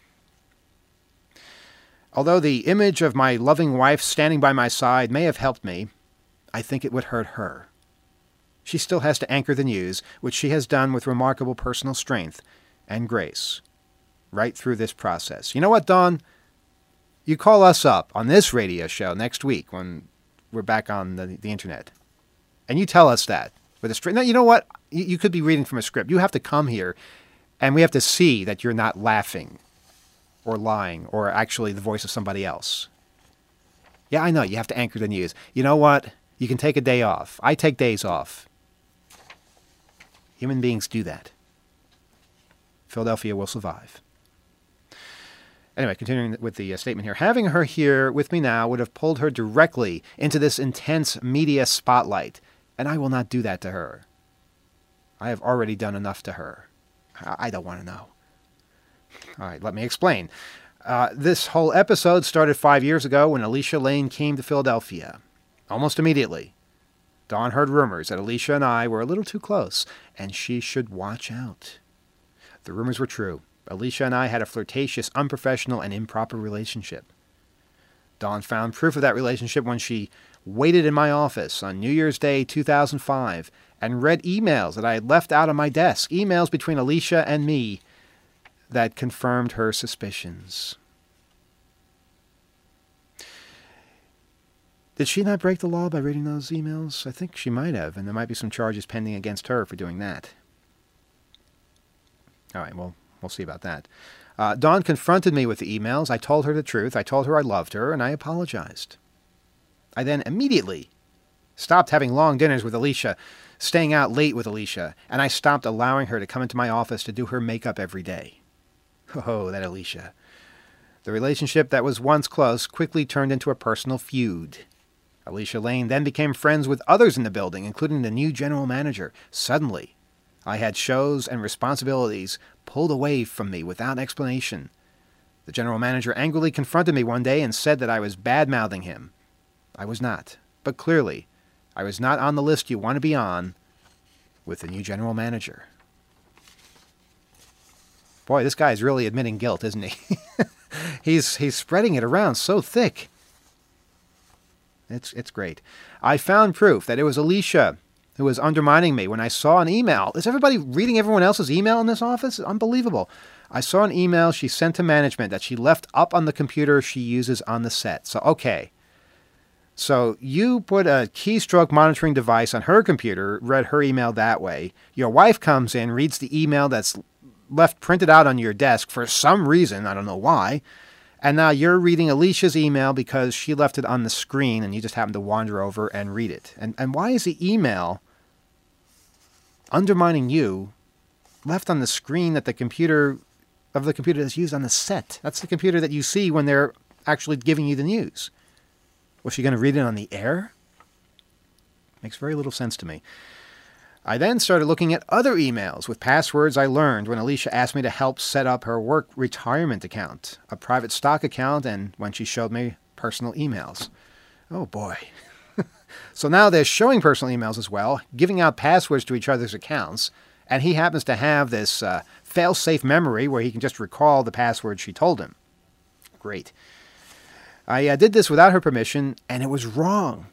Although the image of my loving wife standing by my side may have helped me, I think it would hurt her. She still has to anchor the news, which she has done with remarkable personal strength and grace, right through this process. You know what, Dawn? You call us up on this radio show next week when we're back on the, the internet, and you tell us that with a script. No, you know what? You, you could be reading from a script. You have to come here, and we have to see that you're not laughing or lying or actually the voice of somebody else. Yeah, I know. You have to anchor the news. You know what? You can take a day off. I take days off. Human beings do that. Philadelphia will survive. Anyway, continuing with the uh, statement here. Having her here with me now would have pulled her directly into this intense media spotlight, and I will not do that to her. I have already done enough to her. I don't want to know. All right, let me explain. Uh, this whole episode started five years ago when Alicia Lane came to Philadelphia. Almost immediately, Dawn heard rumors that Alicia and I were a little too close, and she should watch out. The rumors were true. Alicia and I had a flirtatious, unprofessional, and improper relationship. Dawn found proof of that relationship when she waited in my office on New Year's Day two thousand five and read emails that I had left out on my desk, emails between Alicia and me that confirmed her suspicions. Did she not break the law by reading those emails? I think she might have, and there might be some charges pending against her for doing that. All right, well, we'll see about that. Uh, Dawn confronted me with the emails. I told her the truth. I told her I loved her, and I apologized. I then immediately stopped having long dinners with Alicia, staying out late with Alicia, and I stopped allowing her to come into my office to do her makeup every day. Oh, that Alicia. The relationship that was once close quickly turned into a personal feud. Alicia Lane then became friends with others in the building, including the new general manager. Suddenly, I had shows and responsibilities pulled away from me without explanation. The general manager angrily confronted me one day and said that I was bad-mouthing him. I was not, but clearly, I was not on the list you want to be on with the new general manager. Boy, this guy is really admitting guilt, isn't he? he's he's spreading it around so thick. It's it's great. I found proof that it was Alicia who was undermining me when I saw an email. Is everybody reading everyone else's email in this office? Unbelievable. I saw an email she sent to management that she left up on the computer she uses on the set. So, okay. So you put a keystroke monitoring device on her computer, read her email that way. Your wife comes in, reads the email that's left printed out on your desk for some reason, I don't know why, and now you're reading Alicia's email because she left it on the screen and you just happen to wander over and read it. And and why is the email undermining you left on the screen that the computer of the computer that's used on the set? That's the computer that you see when they're actually giving you the news. Was she going to read it on the air? Makes very little sense to me. I then started looking at other emails with passwords I learned when Alicia asked me to help set up her work retirement account, a private stock account, and when she showed me personal emails. Oh boy. So now they're showing personal emails as well, giving out passwords to each other's accounts, and he happens to have this uh, fail-safe memory where he can just recall the password she told him. Great. I uh, did this without her permission, and it was wrong.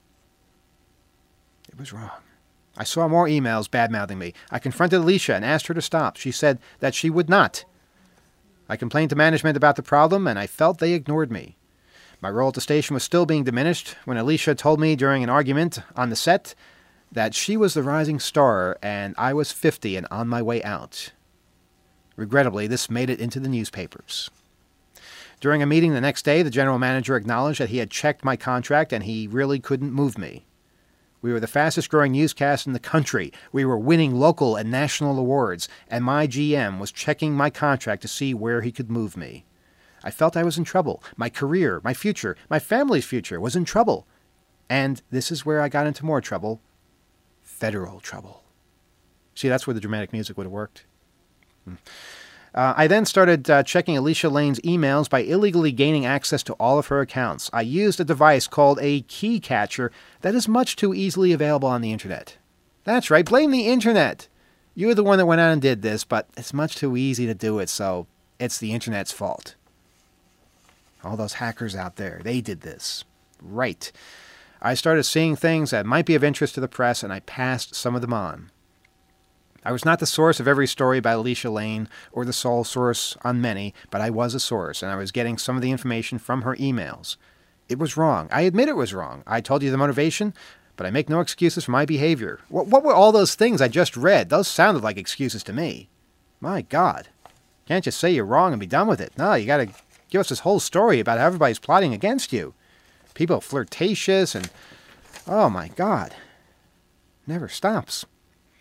It was wrong. I saw more emails bad-mouthing me. I confronted Alicia and asked her to stop. She said that she would not. I complained to management about the problem, and I felt they ignored me. My role at the station was still being diminished when Alicia told me during an argument on the set that she was the rising star and I was fifty and on my way out. Regrettably, this made it into the newspapers. During a meeting the next day, the general manager acknowledged that he had checked my contract and he really couldn't move me. We were the fastest-growing newscast in the country. We were winning local and national awards, and my G M was checking my contract to see where he could move me. I felt I was in trouble. My career, my future, my family's future was in trouble. And this is where I got into more trouble. Federal trouble. See, that's where the dramatic music would have worked. Hmm. Uh, I then started uh, checking Alicia Lane's emails by illegally gaining access to all of her accounts. I used a device called a key catcher that is much too easily available on the internet. That's right, blame the internet. You're the one that went out and did this, but it's much too easy to do it, so it's the internet's fault. All those hackers out there, they did this. Right. I started seeing things that might be of interest to the press, and I passed some of them on. I was not the source of every story about Alicia Lane or the sole source on many, but I was a source, and I was getting some of the information from her emails. It was wrong. I admit it was wrong. I told you the motivation, but I make no excuses for my behavior. What, what were all those things I just read? Those sounded like excuses to me. My God. Can't just say you're wrong and be done with it. No, you got to give us this whole story about how everybody's plotting against you. People flirtatious and... Oh, my God. Never stops.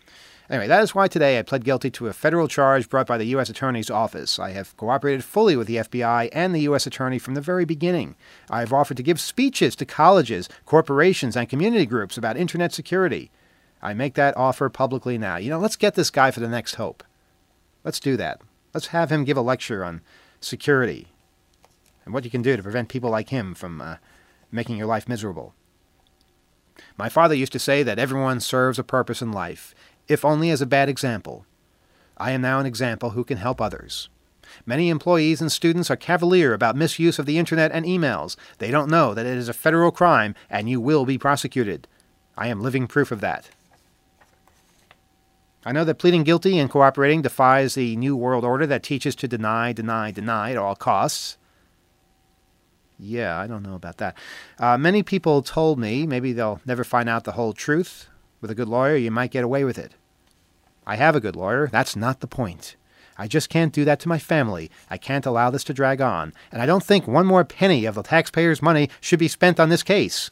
Anyway, that is why today I pled guilty to a federal charge brought by the U S Attorney's Office. I have cooperated fully with the F B I and the U S Attorney from the very beginning. I have offered to give speeches to colleges, corporations, and community groups about Internet security. I make that offer publicly now. You know, let's get this guy for the next hope. Let's do that. Let's have him give a lecture on security and what you can do to prevent people like him from uh, making your life miserable. My father used to say that everyone serves a purpose in life, if only as a bad example. I am now an example who can help others. Many employees and students are cavalier about misuse of the Internet and emails. They don't know that it is a federal crime and you will be prosecuted. I am living proof of that. I know that pleading guilty and cooperating defies the New World Order that teaches to deny, deny, deny at all costs. Yeah, I don't know about that. Uh, many people told me maybe they'll never find out the whole truth. With a good lawyer, you might get away with it. I have a good lawyer. That's not the point. I just can't do that to my family. I can't allow this to drag on. And I don't think one more penny of the taxpayers' money should be spent on this case.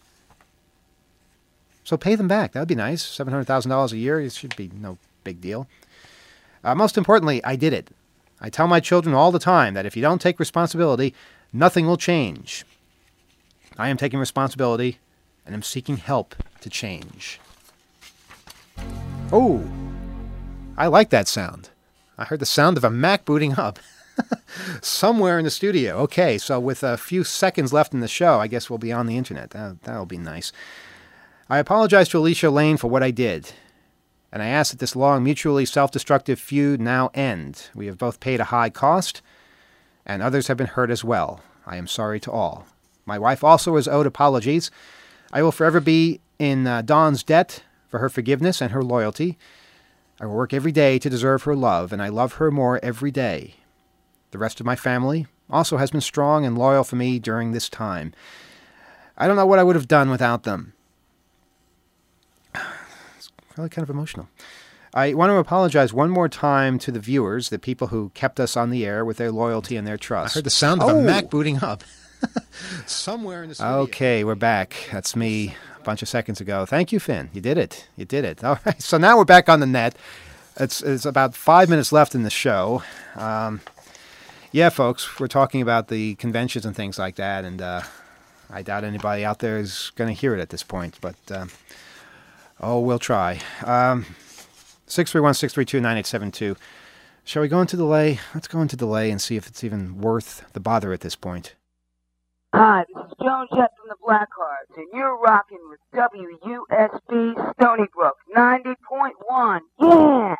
So pay them back. That would be nice. seven hundred thousand dollars a year. It should be no big deal. Uh, most importantly, I did it. I tell my children all the time that if you don't take responsibility, nothing will change. I am taking responsibility and am seeking help to change. Oh, I like that sound. I heard the sound of a Mac booting up somewhere in the studio. Okay, so with a few seconds left in the show, I guess we'll be on the internet. That, that'll be nice. I apologize to Alicia Lane for what I did, and I ask that this long, mutually self-destructive feud now end. We have both paid a high cost, and others have been hurt as well. I am sorry to all. My wife also is owed apologies. I will forever be in uh, Dawn's debt for her forgiveness and her loyalty. I will work every day to deserve her love, and I love her more every day. The rest of my family also has been strong and loyal for me during this time. I don't know what I would have done without them. It's really kind of emotional. I want to apologize one more time to the viewers, the people who kept us on the air with their loyalty and their trust. I heard the sound of oh. a Mac booting up. Somewhere in the studio. Okay, we're back. That's me a bunch of seconds ago. Thank you, Finn. You did it. You did it. All right, so now we're back on the net. It's, it's about five minutes left in the show. Um, yeah, folks, we're talking about the conventions and things like that, and uh, I doubt anybody out there is going to hear it at this point, but um, oh, we'll try. Um, six three one, six three two, nine eight seven two. Shall we go into delay? Let's go into delay and see if it's even worth the bother at this point. Hi, this is Joan Jett from the Blackhearts, and you're rocking with W U S B Stony Brook ninety point one. Yeah!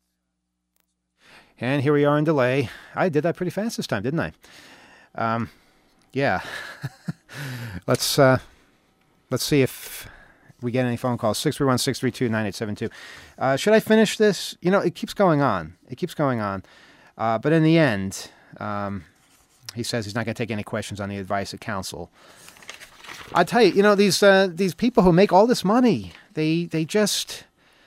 And here we are in delay. I did that pretty fast this time, didn't I? Um, yeah. let's uh, let's see if we get any phone calls. six three one, six three two, nine eight seven two. Uh, should I finish this? You know, it keeps going on. It keeps going on. Uh, but in the end... Um, He says he's not going to take any questions on the advice of counsel. I tell you, you know, these uh, these people who make all this money, they they just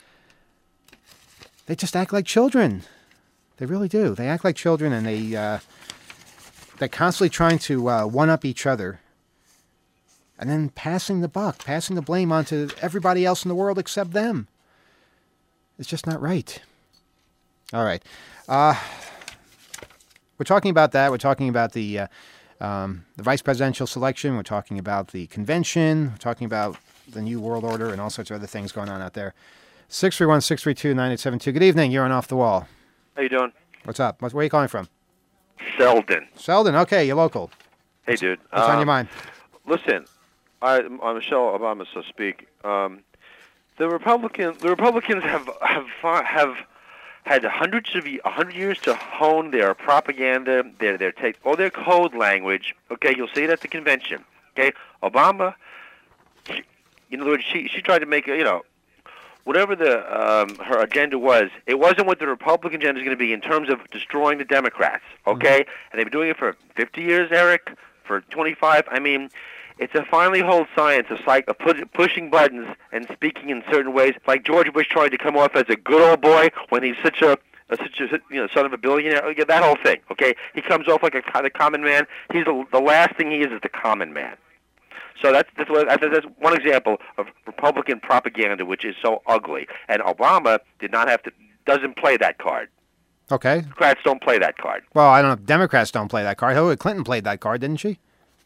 they just act like children. They really do. They act like children, and they uh, they're constantly trying to uh, one up each other, and then passing the buck, passing the blame onto everybody else in the world except them. It's just not right. All right. Uh, We're talking about that. We're talking about the uh, um, the vice presidential selection. We're talking about the convention. We're talking about the New World Order and all sorts of other things going on out there. six three one, six three two, nine eight seven two. Good evening. You're on Off the Wall. How you doing? What's up? Where are you calling from? Selden. Selden. Okay, you're local. Hey, dude. What's um, on your mind? Listen, I, I'm Michelle Obama, so speak. Um, the Republicans, the Republicans have have have. had hundreds of a hundred years to hone their propaganda, their their take, all their code language. Okay, you'll see it at the convention. Okay, Obama. She, in other words, she she tried to make you know, whatever the um, her agenda was. It wasn't what the Republican agenda is going to be in terms of destroying the Democrats. Okay, mm-hmm. And they've been doing it for fifty years, Eric, for twenty-five. I mean. It's a finely hold science of, like, of put, pushing buttons and speaking in certain ways, like George Bush tried to come off as a good old boy when he's such a, a such a you know son of a billionaire. That whole thing, okay? He comes off like a, a common man. He's the, the last thing he is is the common man. So that's that's, what, that's one example of Republican propaganda, which is so ugly. And Obama did not have to, doesn't play that card. Okay. Democrats don't play that card. Well, I don't know if Democrats don't play that card. Hillary Clinton played that card, didn't she?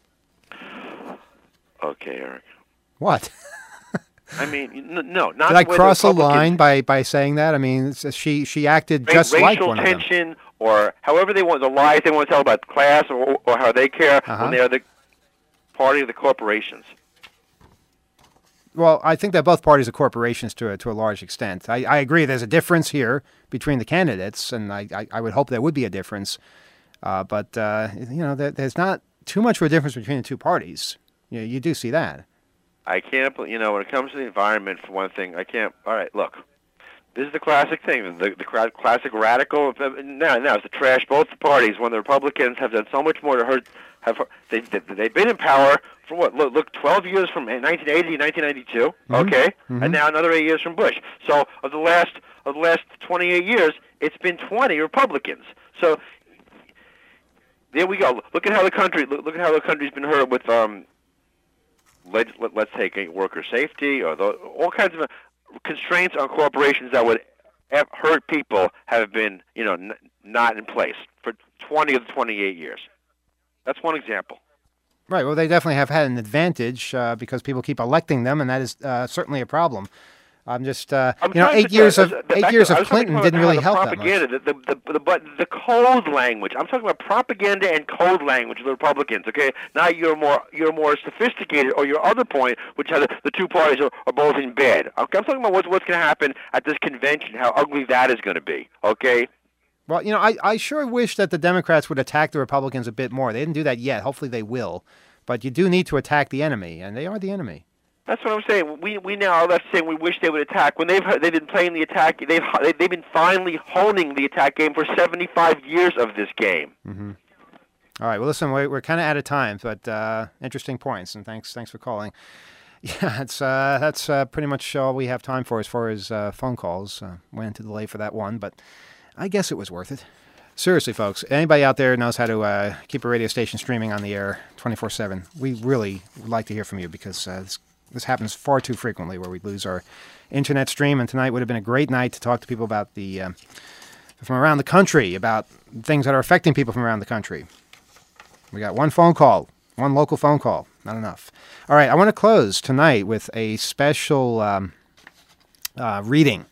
Okay, Eric. What? I mean, n- no, not Did I the way cross the a Republicans- line by, by saying that? I mean, it's- she she acted Ra- just like racial one of them. tension, or however they want, the lies they want to tell about class, or, or how they care Uh-huh. when they are the party of the corporations. Well, I think that both parties are corporations to a, to a large extent. I, I agree there's a difference here between the candidates, and I, I, I would hope there would be a difference. Uh, but, uh, you know, there, there's not too much of a difference between the two parties. You, you do see that. I can't, bel- you know, when it comes to the environment, for one thing, I can't. All right, look, this is the classic thing, the the cra- classic radical. Now, now it's to trash both the parties when the Republicans have done so much more to hurt. Have they, they they've been in power for what? Look, look twelve years from nineteen eighty to nineteen ninety-two, Mm-hmm. okay, Mm-hmm. and now another eight years from Bush. So of the last of the last twenty-eight years, it's been twenty Republicans. So there we go. Look at how the country look, look at how the country's been hurt with um. Let, let, let's take uh, worker safety or the, all kinds of uh, constraints on corporations that would have hurt people have been, you know, n- not in place for twenty of the twenty-eight years. That's one example. Right. Well, they definitely have had an advantage uh, because people keep electing them, and that is uh, certainly a problem. I'm just, uh, I'm you know, trying eight to- years uh, of uh, eight back years to- I of was talking Clinton about didn't how really the help that much. propaganda, The, the, the, the, but the code language. I'm talking about propaganda and code language of the Republicans. Okay, not your more your more sophisticated or your other point, which has the, the two parties are, are both in bed. Okay, I'm talking about what's what's going to happen at this convention. How ugly that is going to be. Okay. Well, you know, I, I sure wish that the Democrats would attack the Republicans a bit more. They didn't do that yet. Hopefully they will. But you do need to attack the enemy, and they are the enemy. That's what I'm saying. We we now are left saying we wish they would attack when they've they've been playing the attack. They've they've been finally honing the attack game for seventy-five years of this game. Mm-hmm. All right. Well, listen, we're, we're kind of out of time, but uh, interesting points, and thanks thanks for calling. Yeah, it's uh, that's uh, pretty much all we have time for as far as uh, phone calls. Uh, went into delay for that one, but I guess it was worth it. Seriously, folks, anybody out there knows how to uh, keep a radio station streaming on the air twenty-four seven, we really would like to hear from you because uh, this, this happens far too frequently where we lose our internet stream, and tonight would have been a great night to talk to people about the uh, from around the country, about things that are affecting people from around the country. We got one phone call, one local phone call, not enough. All right, I want to close tonight with a special um, uh, reading.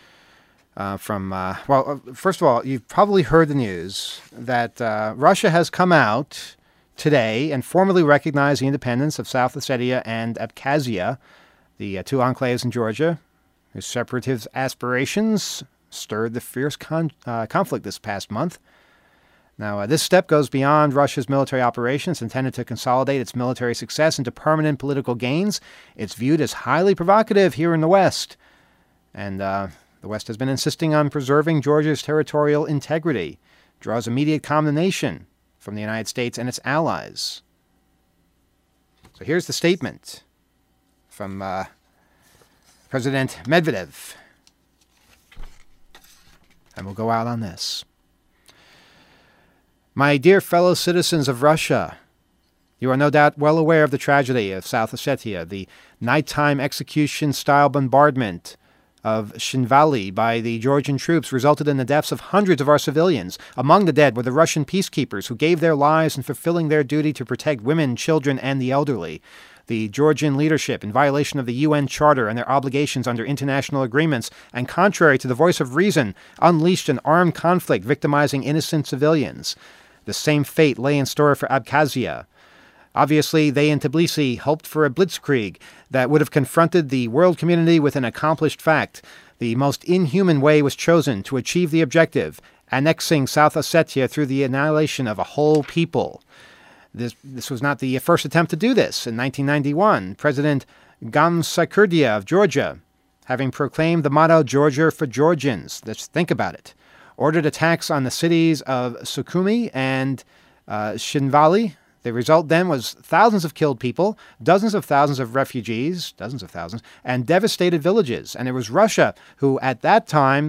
Uh, from, uh, well, uh, first of all, you've probably heard the news that uh, Russia has come out today and formally recognized the independence of South Ossetia and Abkhazia, the uh, two enclaves in Georgia, whose separatist aspirations stirred the fierce con- uh, conflict this past month. Now, uh, this step goes beyond Russia's military operations intended to consolidate its military success into permanent political gains. It's viewed as highly provocative here in the West. And, uh, The West has been insisting on preserving Georgia's territorial integrity, draws immediate condemnation from the United States and its allies. So here's the statement from uh, President Medvedev. And we'll go out on this. My dear fellow citizens of Russia, you are no doubt well aware of the tragedy of South Ossetia, the nighttime execution-style bombardment of Shinvali by the Georgian troops resulted in the deaths of hundreds of our civilians. Among the dead were the Russian peacekeepers who gave their lives in fulfilling their duty to protect women, children, and the elderly. The Georgian leadership, in violation of the U N Charter and their obligations under international agreements, and contrary to the voice of reason, unleashed an armed conflict victimizing innocent civilians. The same fate lay in store for Abkhazia. Obviously, they in Tbilisi hoped for a blitzkrieg that would have confronted the world community with an accomplished fact. The most inhuman way was chosen to achieve the objective, annexing South Ossetia through the annihilation of a whole people. This, this was not the first attempt to do this. In nineteen ninety-one, President Gamsakhurdia of Georgia, having proclaimed the motto Georgia for Georgians, let's think about it, ordered attacks on the cities of Sukhumi and uh, Shinvali. The result then was thousands of killed people, dozens of thousands of refugees, dozens of thousands, and devastated villages. And it was Russia who, at that time,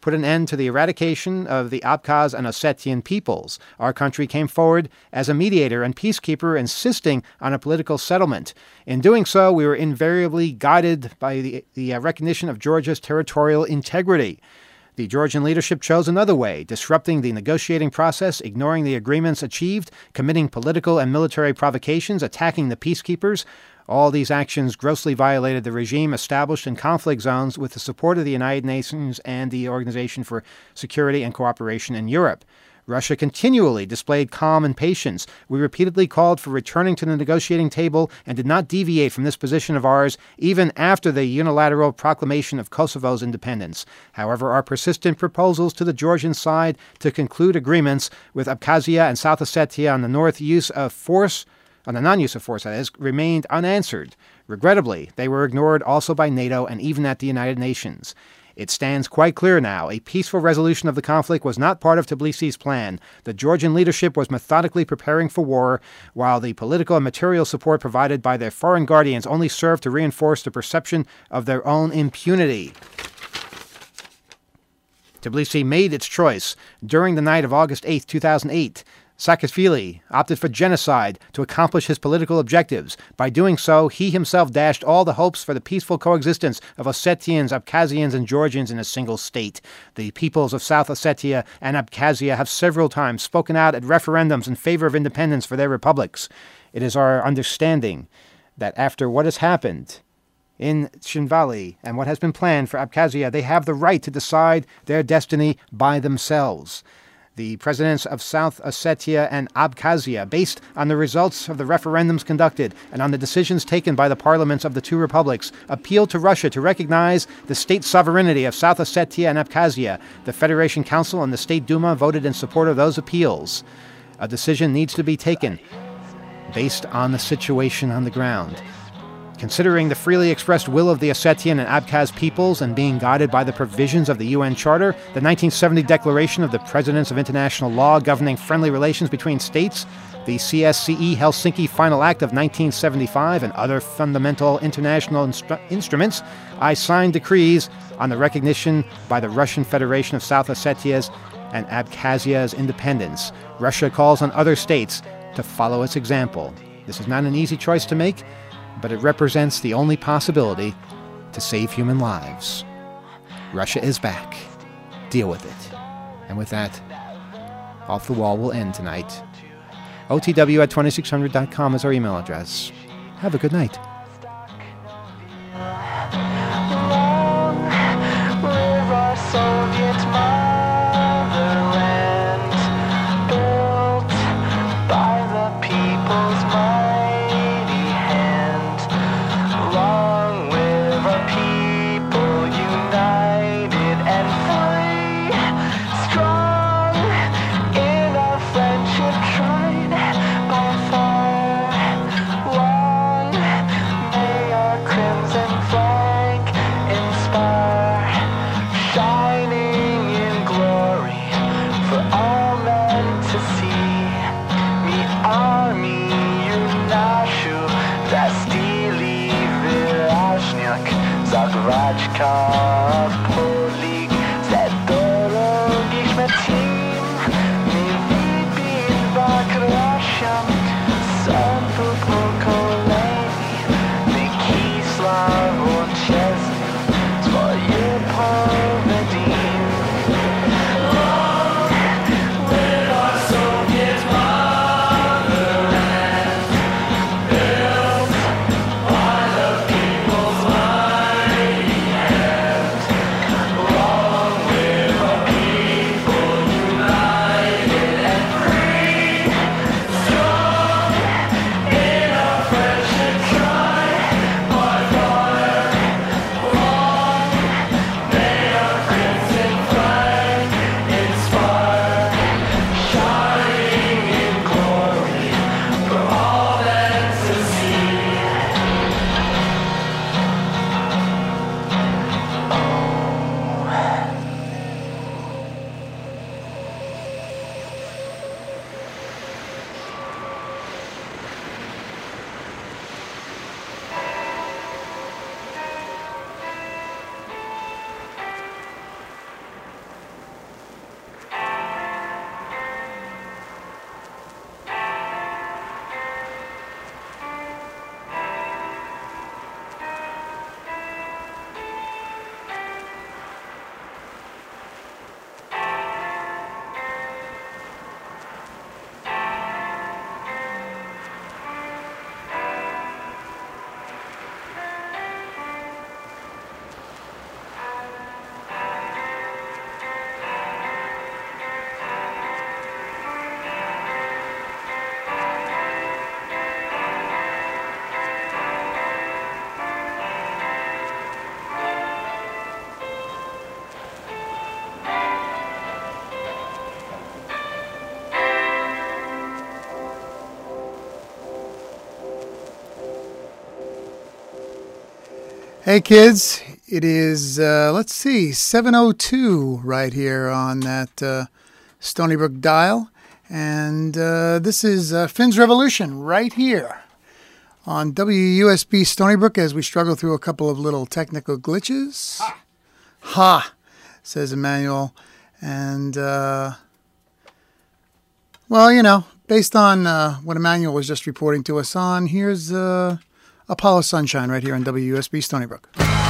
put an end to the eradication of the Abkhaz and Ossetian peoples. Our country came forward as a mediator and peacekeeper, insisting on a political settlement. In doing so, we were invariably guided by the, the uh, recognition of Georgia's territorial integrity. The Georgian leadership chose another way, disrupting the negotiating process, ignoring the agreements achieved, committing political and military provocations, attacking the peacekeepers. All these actions grossly violated the regime established in conflict zones with the support of the United Nations and the Organization for Security and Cooperation in Europe. Russia continually displayed calm and patience. We repeatedly called for returning to the negotiating table and did not deviate from this position of ours even after the unilateral proclamation of Kosovo's independence. However, our persistent proposals to the Georgian side to conclude agreements with Abkhazia and South Ossetia on the north use of force, on the non-use of force, that is, remained unanswered. Regrettably, they were ignored also by NATO and even at the United Nations. It stands quite clear now, a peaceful resolution of the conflict was not part of Tbilisi's plan. The Georgian leadership was methodically preparing for war, while the political and material support provided by their foreign guardians only served to reinforce the perception of their own impunity. Tbilisi made its choice. During the night of August eighth, two thousand eight, Saakashvili opted for genocide to accomplish his political objectives. By doing so, he himself dashed all the hopes for the peaceful coexistence of Ossetians, Abkhazians, and Georgians in a single state. The peoples of South Ossetia and Abkhazia have several times spoken out at referendums in favor of independence for their republics. It is our understanding that after what has happened in Tskhinvali and what has been planned for Abkhazia, they have the right to decide their destiny by themselves. The presidents of South Ossetia and Abkhazia, based on the results of the referendums conducted and on the decisions taken by the parliaments of the two republics, appealed to Russia to recognize the state sovereignty of South Ossetia and Abkhazia. The Federation Council and the State Duma voted in support of those appeals. A decision needs to be taken based on the situation on the ground. Considering the freely expressed will of the Ossetian and Abkhaz peoples and being guided by the provisions of the U N Charter, the nineteen seventy Declaration of the Presidents of International Law governing friendly relations between states, the C S C E Helsinki Final Act of nineteen seventy-five, and other fundamental international instru- instruments, I signed decrees on the recognition by the Russian Federation of South Ossetia's and Abkhazia's independence. Russia calls on other states to follow its example. This is not an easy choice to make, but it represents the only possibility to save human lives. Russia is back. Deal with it. And with that, Off the Wall will end tonight. O T W at twenty-six hundred dot com is our email address. Have a good night. Hey kids, it is, uh, let's see, seven oh two right here on that uh, Stony Brook dial. And uh, this is uh, Finn's Revolution right here on W U S B Stony Brook as we struggle through a couple of little technical glitches. Ha! Ha, says Emmanuel. And, uh, well, you know, based on uh, what Emmanuel was just reporting to us on, here's... Uh, Apollo Sunshine right here on W U S B Stony Brook.